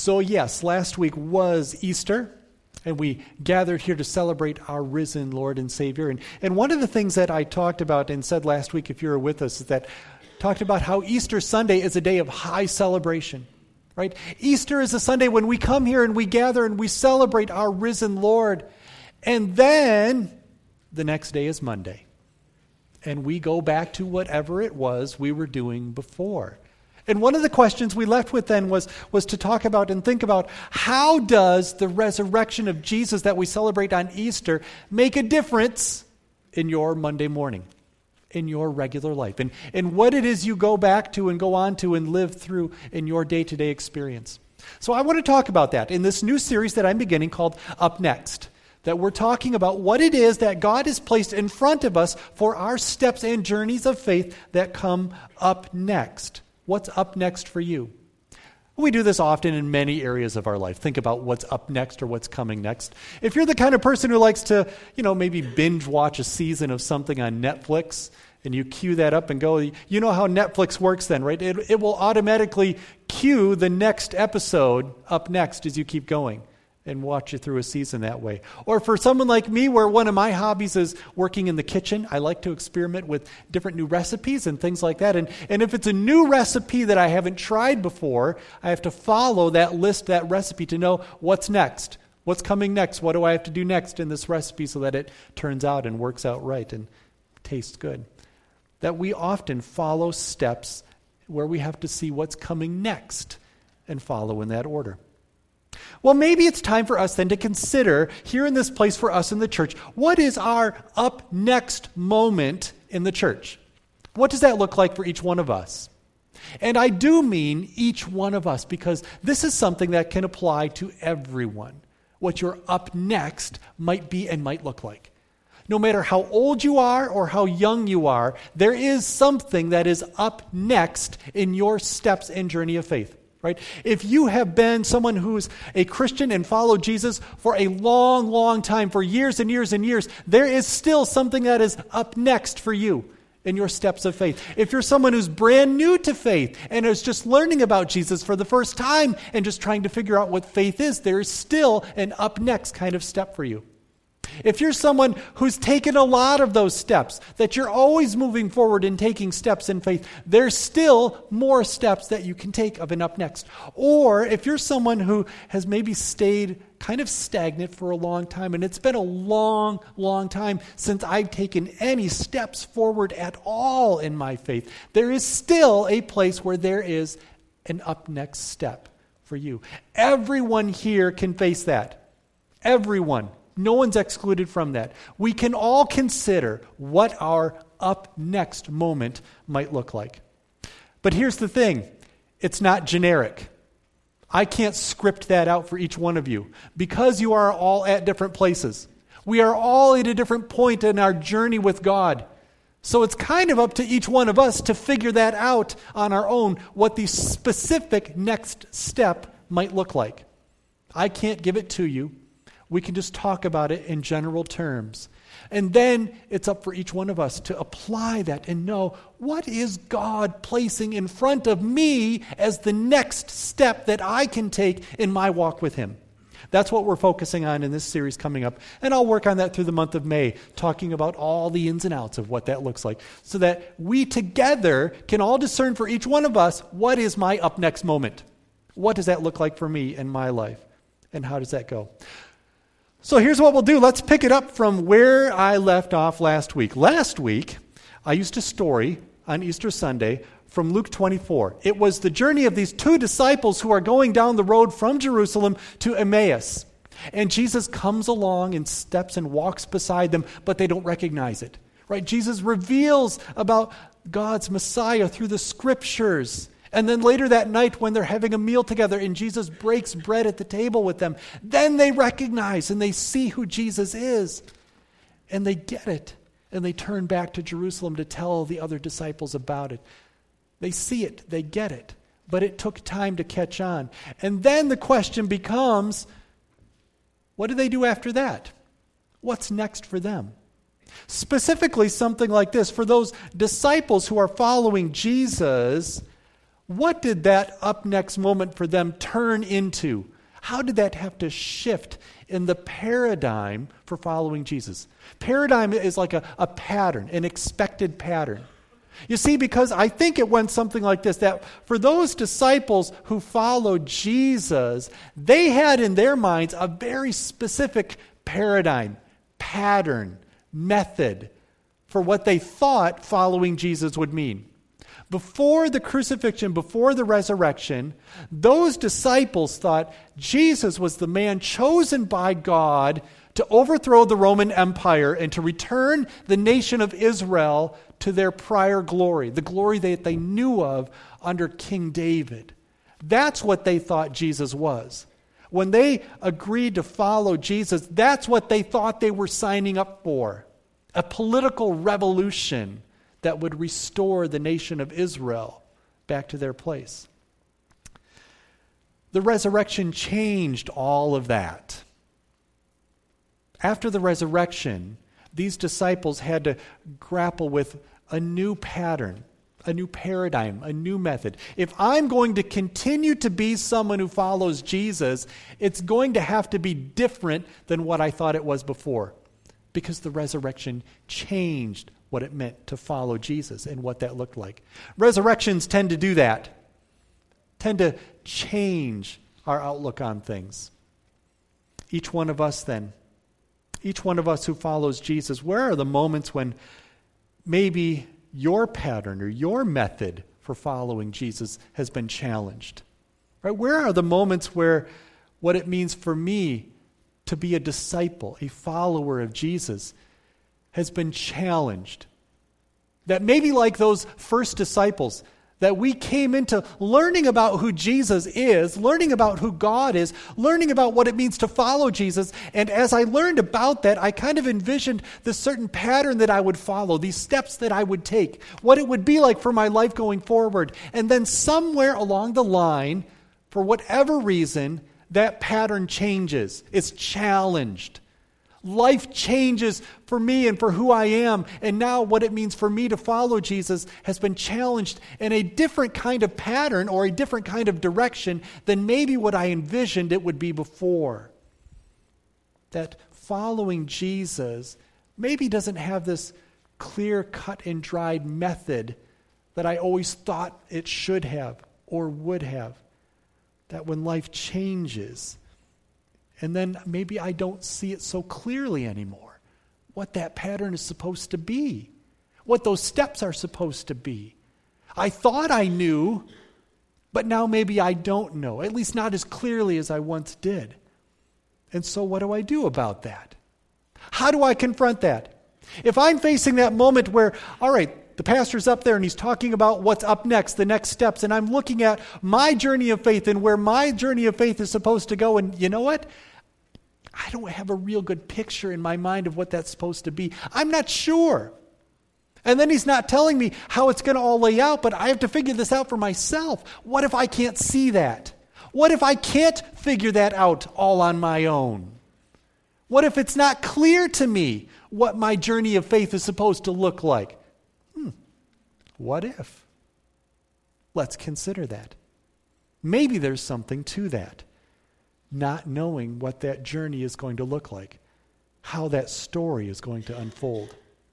So yes, last week was Easter, and we gathered here to celebrate our risen Lord and Savior. And one of the things that I talked about and said last week, if you were with us, is that talked about how Easter Sunday is a day of high celebration, right? Easter is a Sunday when we come here and we gather and we celebrate our risen Lord. And then the next day is Monday. And we go back to whatever it was we were doing before. And one of the questions we left with then was to talk about and think about, how does the resurrection of Jesus that we celebrate on Easter make a difference in your Monday morning, in your regular life, and what it is you go back to and go on to and live through in your day-to-day experience. So I want to talk about that in this new series that I'm beginning called Up Next, that we're talking about what it is that God has placed in front of us for our steps and journeys of faith that come up next. What's up next for you? We do this often in many areas of our life. Think about what's up next or what's coming next. If you're the kind of person who likes to, maybe binge watch a season of something on Netflix, and you cue that up and go, you know how Netflix works then, right? It will automatically cue the next episode up next as you keep going and watch you through a season that way. Or for someone like me, where one of my hobbies is working in the kitchen, I like to experiment with different new recipes and things like that. And if it's a new recipe that I haven't tried before, I have to follow that list, that recipe, to know what's next, what's coming next, what do I have to do next in this recipe so that it turns out and works out right and tastes good. That we often follow steps where we have to see what's coming next and follow in that order. Well, maybe it's time for us then to consider here in this place for us in the church, what is our up next moment in the church? What does that look like for each one of us? And I do mean each one of us, because this is something that can apply to everyone. What your up next might be and might look like. No matter how old you are or how young you are, there is something that is up next in your steps and journey of faith. Right? If you have been someone who's a Christian and followed Jesus for a long, long time, for years and years and years, there is still something that is up next for you in your steps of faith. If you're someone who's brand new to faith and is just learning about Jesus for the first time and just trying to figure out what faith is, there is still an up next kind of step for you. If you're someone who's taken a lot of those steps, that you're always moving forward and taking steps in faith, there's still more steps that you can take of an up next. Or if you're someone who has maybe stayed kind of stagnant for a long time, and it's been a long, long time since I've taken any steps forward at all in my faith, there is still a place where there is an up next step for you. Everyone here can face that. Everyone. No one's excluded from that. We can all consider what our up next moment might look like. But here's the thing. It's not generic. I can't script that out for each one of you because you are all at different places. We are all at a different point in our journey with God. So it's kind of up to each one of us to figure that out on our own, what the specific next step might look like. I can't give it to you. We can just talk about it in general terms. And then it's up for each one of us to apply that and know, what is God placing in front of me as the next step that I can take in my walk with Him? That's what we're focusing on in this series coming up. And I'll work on that through the month of May, talking about all the ins and outs of what that looks like, so that we together can all discern for each one of us, what is my up next moment? What does that look like for me in my life? And how does that go? So here's what we'll do. Let's pick it up from where I left off last week. Last week, I used a story on Easter Sunday from Luke 24. It was the journey of these two disciples who are going down the road from Jerusalem to Emmaus. And Jesus comes along and steps and walks beside them, but they don't recognize it. Right? Jesus reveals about God's Messiah through the Scriptures. And then later that night when they're having a meal together and Jesus breaks bread at the table with them, then they recognize and they see who Jesus is. And they get it. And they turn back to Jerusalem to tell the other disciples about it. They see it. They get it. But it took time to catch on. And then the question becomes, what do they do after that? What's next for them? Specifically, something like this. For those disciples who are following Jesus, What did that up next moment for them turn into? How did that have to shift in the paradigm for following Jesus? Paradigm is like a pattern, an expected pattern. You see, because I think it went something like this, that for those disciples who followed Jesus, they had in their minds a very specific paradigm, pattern, method for what they thought following Jesus would mean. Before the crucifixion, before the resurrection, those disciples thought Jesus was the man chosen by God to overthrow the Roman Empire and to return the nation of Israel to their prior glory, the glory that they knew of under King David. That's what they thought Jesus was. When they agreed to follow Jesus, that's what they thought they were signing up for. A political revolution that would restore the nation of Israel back to their place. The resurrection changed all of that. After the resurrection, these disciples had to grapple with a new pattern, a new paradigm, a new method. If I'm going to continue to be someone who follows Jesus, it's going to have to be different than what I thought it was before, because the resurrection changed what it meant to follow Jesus and what that looked like. Resurrections tend to do that, tend to change our outlook on things. Each one of us then, each one of us who follows Jesus, where are the moments when maybe your pattern or your method for following Jesus has been challenged? Right? Where are the moments where what it means for me to be a disciple, a follower of Jesus, has been challenged? That maybe like those first disciples, that we came into learning about who Jesus is, learning about who God is, learning about what it means to follow Jesus. And as I learned about that, I kind of envisioned this certain pattern that I would follow, these steps that I would take, what it would be like for my life going forward. And then somewhere along the line, for whatever reason, that pattern changes. It's challenged. Life changes for me and for who I am. And now what it means for me to follow Jesus has been challenged in a different kind of pattern or a different kind of direction than maybe what I envisioned it would be before. That following Jesus maybe doesn't have this clear cut and dried method that I always thought it should have or would have. That when life changes, and then maybe I don't see it so clearly anymore, what that pattern is supposed to be, what those steps are supposed to be. I thought I knew, but now maybe I don't know, at least not as clearly as I once did. And so what do I do about that? How do I confront that? If I'm facing that moment where, all right, the pastor's up there and he's talking about what's up next, the next steps, and I'm looking at my journey of faith and where my journey of faith is supposed to go, and you know what? I don't have a real good picture in my mind of what that's supposed to be. I'm not sure. And then he's not telling me how it's going to all lay out, but I have to figure this out for myself. What if I can't see that? What if I can't figure that out all on my own? What if it's not clear to me what my journey of faith is supposed to look like? What if? Let's consider that. Maybe there's something to that. Not knowing what that journey is going to look like, how that story is going to unfold.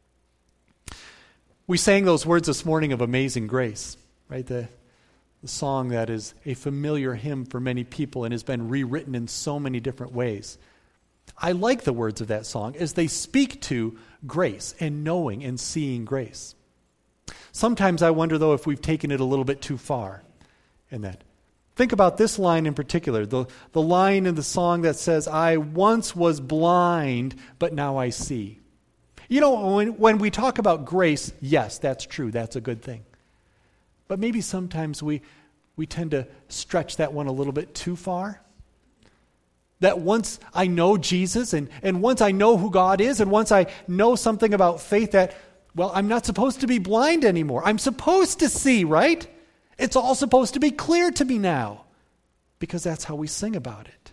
We sang those words this morning of Amazing Grace, right? The song that is a familiar hymn for many people and has been rewritten in so many different ways. I like the words of that song as they speak to grace and knowing and seeing grace. Sometimes I wonder, though, if we've taken it a little bit too far in that. Think about this line in particular, the line in the song that says, I once was blind, but now I see. You know, when we talk about grace, yes, that's true. That's a good thing. But maybe sometimes we tend to stretch that one a little bit too far. That once I know Jesus and once I know who God is and once I know something about faith that, well, I'm not supposed to be blind anymore. I'm supposed to see, right? It's all supposed to be clear to me now because that's how we sing about it.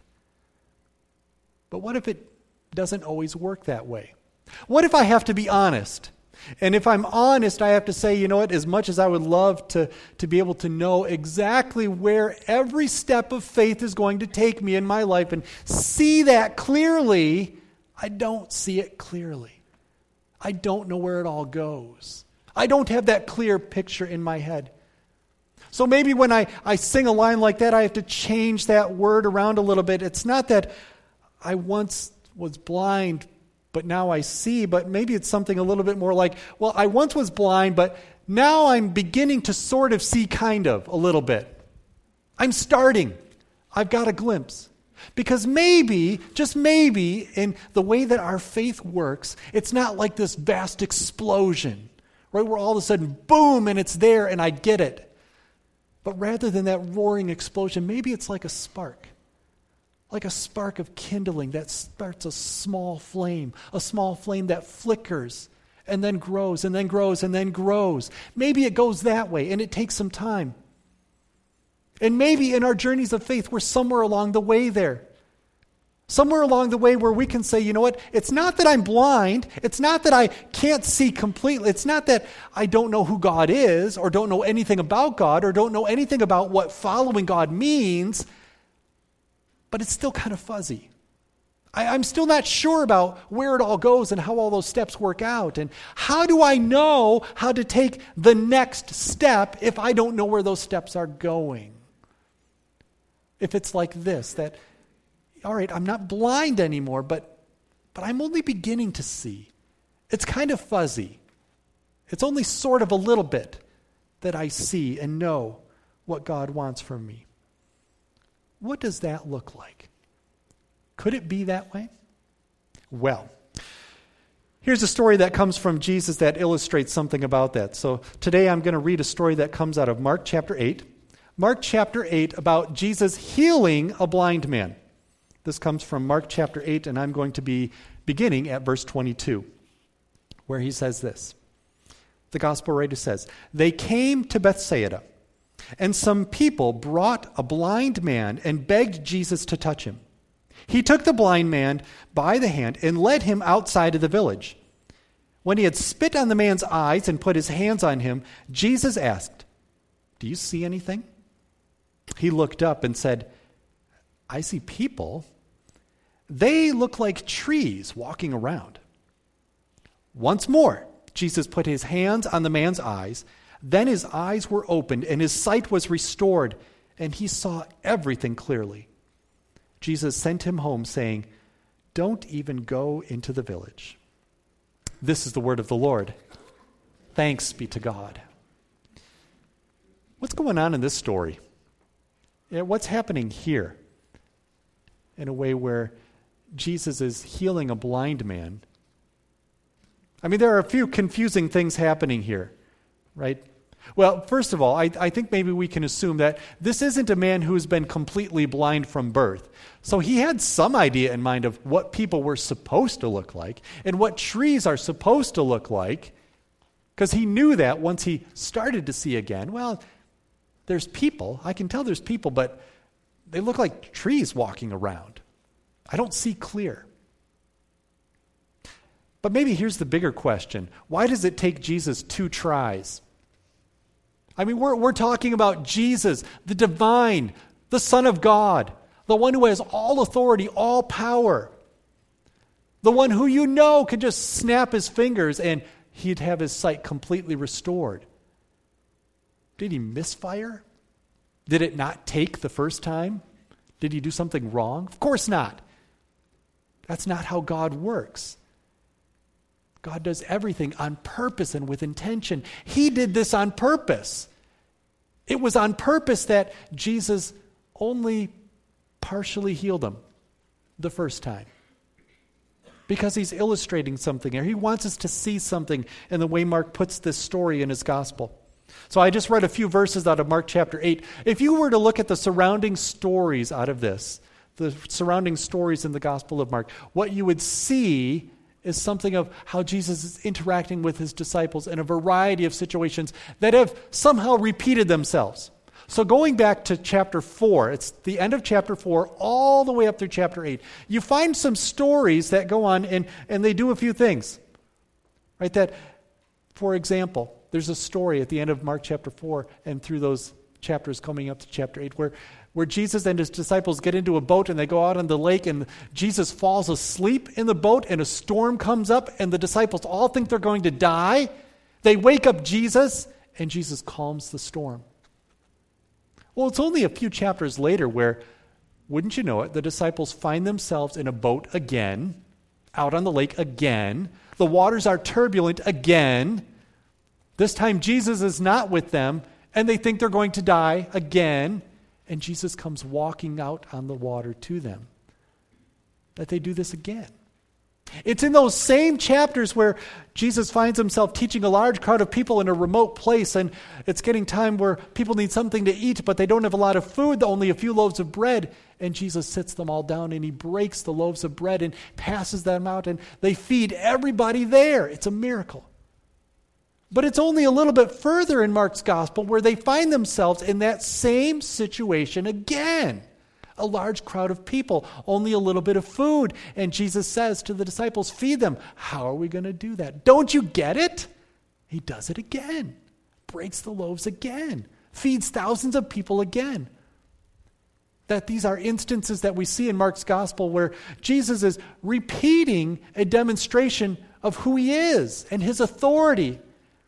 But what if it doesn't always work that way? What if I have to be honest? And if I'm honest, I have to say, you know what, as much as I would love to be able to know exactly where every step of faith is going to take me in my life and see that clearly, I don't see it clearly. I don't know where it all goes. I don't have that clear picture in my head. So maybe when I sing a line like that, I have to change that word around a little bit. It's not that I once was blind, but now I see, but maybe it's something a little bit more like, well, I once was blind, but now I'm beginning to sort of see kind of a little bit. I'm starting. I've got a glimpse. Because maybe, just maybe, in the way that our faith works, it's not like this vast explosion, right, where all of a sudden, boom, and it's there, and I get it. But rather than that roaring explosion, maybe it's like a spark of kindling that starts a small flame that flickers and then grows and then grows and then grows. Maybe it goes that way, and it takes some time. And maybe in our journeys of faith, we're somewhere along the way there. Somewhere along the way where we can say, you know what, it's not that I'm blind. It's not that I can't see completely. It's not that I don't know who God is or don't know anything about God or don't know anything about what following God means, but it's still kind of fuzzy. I'm still not sure about where it all goes and how all those steps work out. And how do I know how to take the next step if I don't know where those steps are going? If it's like this, that, all right, I'm not blind anymore, but I'm only beginning to see. It's kind of fuzzy. It's only sort of a little bit that I see and know what God wants from me. What does that look like? Could it be that way? Well, here's a story that comes from Jesus that illustrates something about that. So today I'm going to read a story that comes out of Mark chapter 8. Mark chapter 8 about Jesus healing a blind man. This comes from Mark chapter 8, and I'm going to be beginning at verse 22, where he says this. The gospel writer says, "They came to Bethsaida, and some people brought a blind man and begged Jesus to touch him. He took the blind man by the hand and led him outside of the village. When he had spit on the man's eyes and put his hands on him, Jesus asked, 'Do you see anything?' He looked up and said, 'I see people. They look like trees walking around.' Once more, Jesus put his hands on the man's eyes. Then his eyes were opened and his sight was restored, and he saw everything clearly. Jesus sent him home, saying, 'Don't even go into the village.'" This is the word of the Lord. Thanks be to God. What's going on in this story? What's happening here? In a way where Jesus is healing a blind man. I mean, there are a few confusing things happening here, right? Well, first of all, I think maybe we can assume that this isn't a man who has been completely blind from birth. So he had some idea in mind of what people were supposed to look like and what trees are supposed to look like, because he knew that once he started to see again. Well, there's people. I can tell there's people, but they look like trees walking around. I don't see clear. But maybe here's the bigger question. Why does it take Jesus 2 tries? I mean, we're talking about Jesus, the divine, the Son of God, the one who has all authority, all power, the one who you know could just snap his fingers and he'd have his sight completely restored. Did he misfire? Did it not take the first time? Did he do something wrong? Of course not. That's not how God works. God does everything on purpose and with intention. He did this on purpose. It was on purpose that Jesus only partially healed him the first time. Because he's illustrating something here. He wants us to see something in the way Mark puts this story in his gospel. So I just read a few verses out of Mark chapter 8. If you were to look at the surrounding stories out of this, the surrounding stories in the Gospel of Mark, what you would see is something of how Jesus is interacting with his disciples in a variety of situations that have somehow repeated themselves. So going back to chapter 4, it's the end of chapter 4, all the way up through chapter 8, you find some stories that go on and they do a few things, right? That For example, there's a story at the end of Mark chapter 4 and through those chapters coming up to chapter 8 where Jesus and his disciples get into a boat and they go out on the lake and Jesus falls asleep in the boat and a storm comes up and the disciples all think they're going to die. They wake up Jesus and Jesus calms the storm. Well, it's only a few chapters later where, wouldn't you know it, the disciples find themselves in a boat again, out on the lake again. The waters are turbulent again. This time Jesus is not with them, and they think they're going to die again. And Jesus comes walking out on the water to them. That they do this again. It's in those same chapters where Jesus finds himself teaching a large crowd of people in a remote place, and it's getting time where people need something to eat, but they don't have a lot of food, only a few loaves of bread. And Jesus sits them all down, and he breaks the loaves of bread and passes them out, and they feed everybody there. It's a miracle. But it's only a little bit further in Mark's gospel where they find themselves in that same situation again. A large crowd of people, only a little bit of food. And Jesus says to the disciples, feed them. How are we going to do that? Don't you get it? He does it again. Breaks the loaves again. Feeds thousands of people again. That these are instances that we see in Mark's gospel where Jesus is repeating a demonstration of who he is and his authority.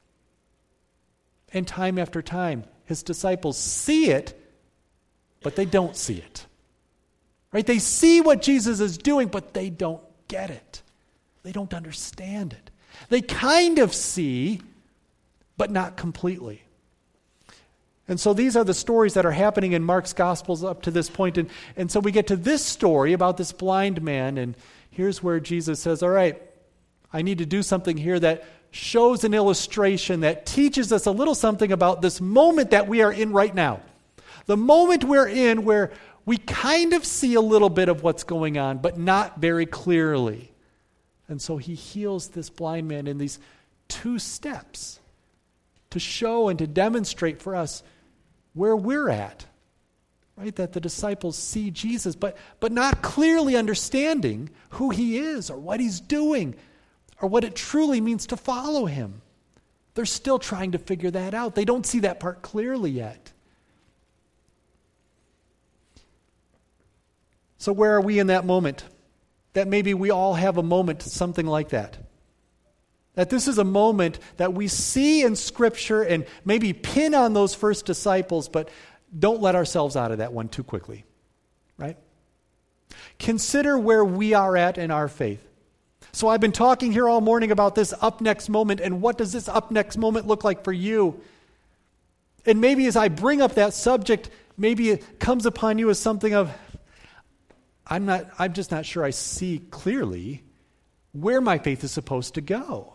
And time after time, his disciples see it, but they don't see it. Right? They see what Jesus is doing, but they don't get it. They don't understand it. They kind of see, but not completely. And so these are the stories that are happening in Mark's Gospels up to this point. And so we get to this story about this blind man, and here's where Jesus says, all right, I need to do something here that shows an illustration that teaches us a little something about this moment that we are in right now. The moment we're in where we kind of see a little bit of what's going on, but not very clearly. And so he heals this blind man in these 2 steps to show and to demonstrate for us where we're at. Right? That the disciples see Jesus, but not clearly understanding who he is or what he's doing or what it truly means to follow him. They're still trying to figure that out. They don't see that part clearly yet. So where are we in that moment? That maybe we all have a moment, something like that. That this is a moment that we see in Scripture and maybe pin on those first disciples, but don't let ourselves out of that one too quickly. Right? Consider where we are at in our faith. So I've been talking here all morning about this up next moment, and what does this up next moment look like for you? And maybe as I bring up that subject, maybe it comes upon you as something of, I'm just not sure I see clearly where my faith is supposed to go.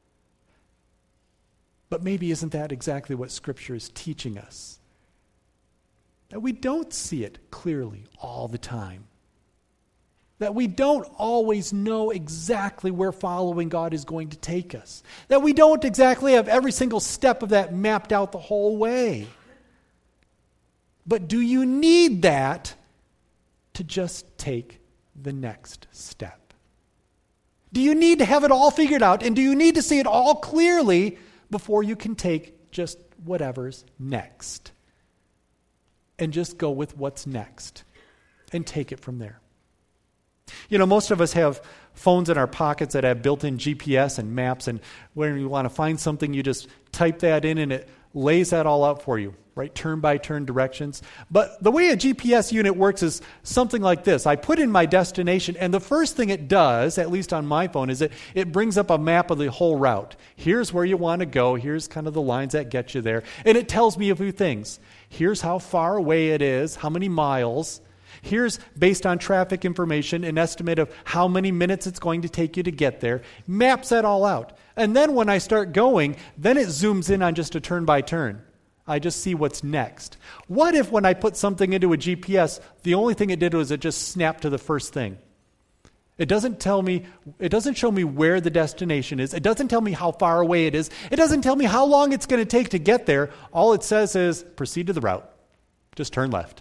But maybe isn't that exactly what Scripture is teaching us? That we don't see it clearly all the time. That we don't always know exactly where following God is going to take us. That we don't exactly have every single step of that mapped out the whole way. But do you need that to just take the next step? Do you need to have it all figured out, and do you need to see it all clearly before you can take just whatever's next? And just go with what's next and take it from there. You know, most of us have phones in our pockets that have built-in GPS and maps, and when you want to find something, you just type that in and it lays that all out for you, right? Turn-by-turn directions. But the way a GPS unit works is something like this. I put in my destination, and the first thing it does, at least on my phone, is it brings up a map of the whole route. Here's where you want to go. Here's kind of the lines that get you there. And it tells me a few things. Here's how far away it is, how many miles. Here's, based on traffic information, an estimate of how many minutes it's going to take you to get there. Maps that all out. And then when I start going, then it zooms in on just a turn-by-turn. I just see what's next. What if when I put something into a GPS, the only thing it did was it just snapped to the first thing? It doesn't show me where the destination is. It doesn't tell me how far away it is. It doesn't tell me how long it's going to take to get there. All it says is, proceed to the route. Just turn left.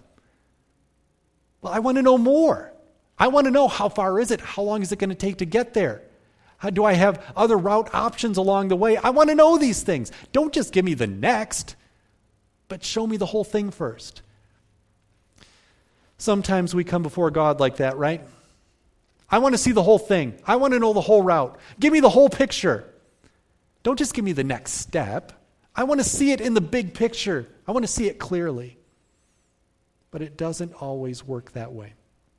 Well, I want to know more. I want to know how far is it? How long is it going to take to get there? Do I have other route options along the way? I want to know these things. Don't just give me the next, but show me the whole thing first. Sometimes we come before God like that, right? I want to see the whole thing. I want to know the whole route. Give me the whole picture. Don't just give me the next step. I want to see it in the big picture. I want to see it clearly. But it doesn't always work that way.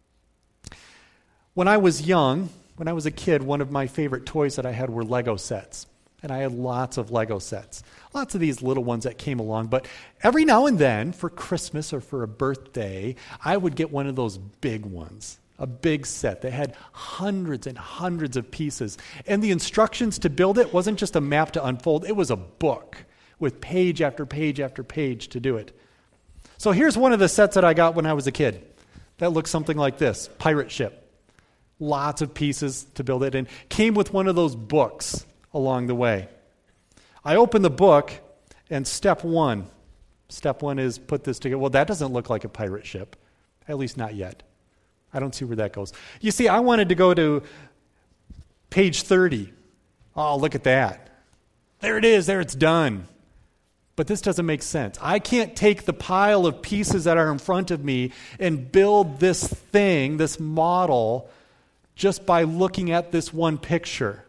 When I was young, when I was a kid, one of my favorite toys that I had were Lego sets. And I had lots of Lego sets. Lots of these little ones that came along. But every now and then, for Christmas or for a birthday, I would get one of those big ones. A big set that had hundreds and hundreds of pieces. And the instructions to build it wasn't just a map to unfold. It was a book with page after page after page to do it. So here's one of the sets that I got when I was a kid. That looks something like this. Pirate ship. Lots of pieces to build it, and came with one of those books along the way. I opened the book, and step one is put this together. Well, that doesn't look like a pirate ship, at least not yet. I don't see where that goes. You see, I wanted to go to page 30. Oh, look at that. There it is. There it's done. But this doesn't make sense. I can't take the pile of pieces that are in front of me and build this thing, this model, just by looking at this one picture.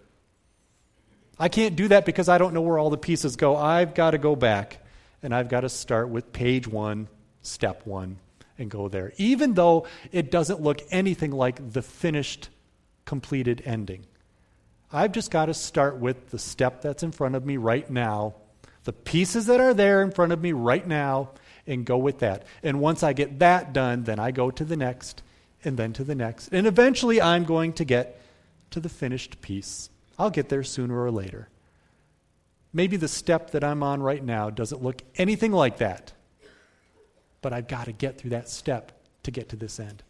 I can't do that because I don't know where all the pieces go. I've got to go back, and I've got to start with page 1, step 1, and go there. Even though it doesn't look anything like the finished, completed ending. I've just got to start with the step that's in front of me right now, the pieces that are there in front of me right now, and go with that. And once I get that done, then I go to the next, and then to the next. And eventually I'm going to get to the finished piece. I'll get there sooner or later. Maybe the step that I'm on right now doesn't look anything like that. But I've got to get through that step to get to this end.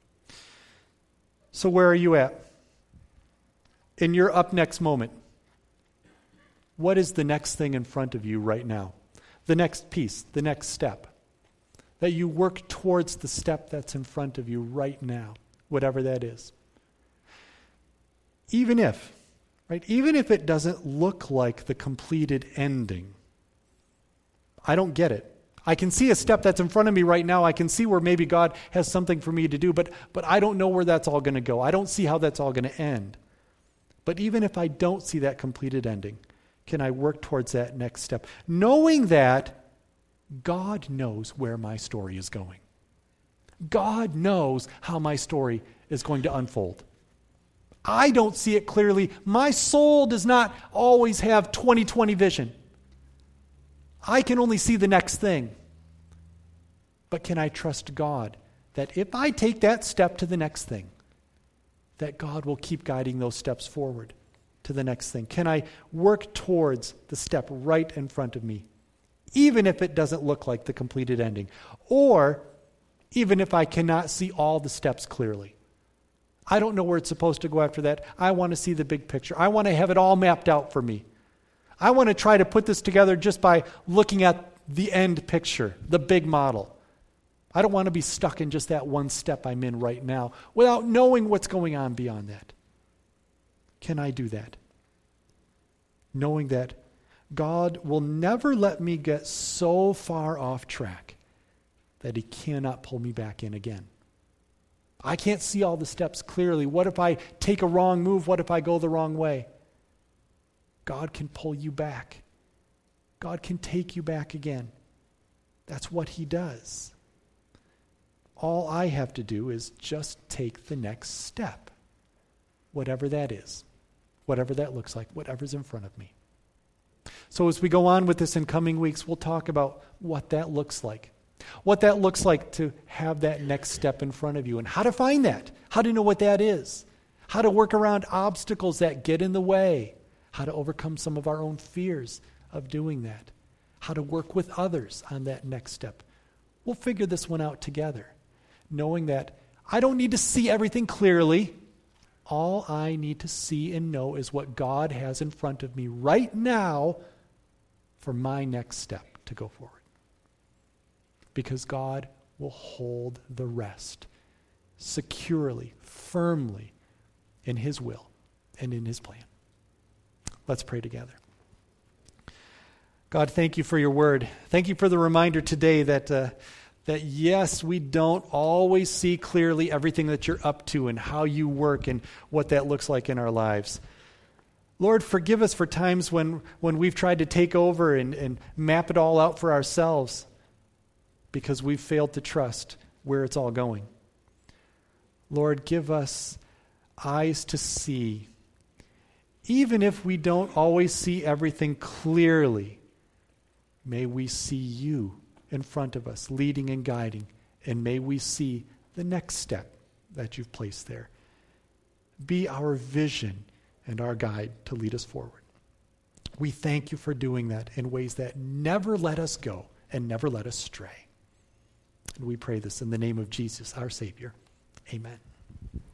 So where are you at? In your up next moment, what is the next thing in front of you right now? The next piece, the next step. That you work towards the step that's in front of you right now, whatever that is. Even if it doesn't look like the completed ending, I don't get it. I can see a step that's in front of me right now. I can see where maybe God has something for me to do, but I don't know where that's all going to go. I don't see how that's all going to end. But even if I don't see that completed ending, can I work towards that next step? Knowing that God knows where my story is going. God knows how my story is going to unfold. I don't see it clearly. My soul does not always have 20/20 vision. I can only see the next thing. But can I trust God that if I take that step to the next thing, that God will keep guiding those steps forward to the next thing? Can I work towards the step right in front of me, even if it doesn't look like the completed ending, or even if I cannot see all the steps clearly? I don't know where it's supposed to go after that. I want to see the big picture. I want to have it all mapped out for me. I want to try to put this together just by looking at the end picture, the big model. I don't want to be stuck in just that one step I'm in right now without knowing what's going on beyond that. Can I do that? Knowing that God will never let me get so far off track that he cannot pull me back in again. I can't see all the steps clearly. What if I take a wrong move? What if I go the wrong way? God can pull you back. God can take you back again. That's what he does. All I have to do is just take the next step, whatever that is, whatever that looks like, whatever's in front of me. So as we go on with this in coming weeks, we'll talk about what that looks like. What that looks like to have that next step in front of you and how to find that, how to know what that is, how to work around obstacles that get in the way, how to overcome some of our own fears of doing that, how to work with others on that next step. We'll figure this one out together, knowing that I don't need to see everything clearly. All I need to see and know is what God has in front of me right now for my next step to go forward. Because God will hold the rest securely, firmly in his will and in his plan. Let's pray together. God, thank you for your word. Thank you for the reminder today that yes, we don't always see clearly everything that you're up to and how you work and what that looks like in our lives. Lord, forgive us for times when we've tried to take over and map it all out for ourselves because we've failed to trust where it's all going. Lord, give us eyes to see. Even if we don't always see everything clearly, may we see you in front of us, leading and guiding, and may we see the next step that you've placed there. Be our vision and our guide to lead us forward. We thank you for doing that in ways that never let us go and never let us stray. And we pray this in the name of Jesus, our Savior. Amen.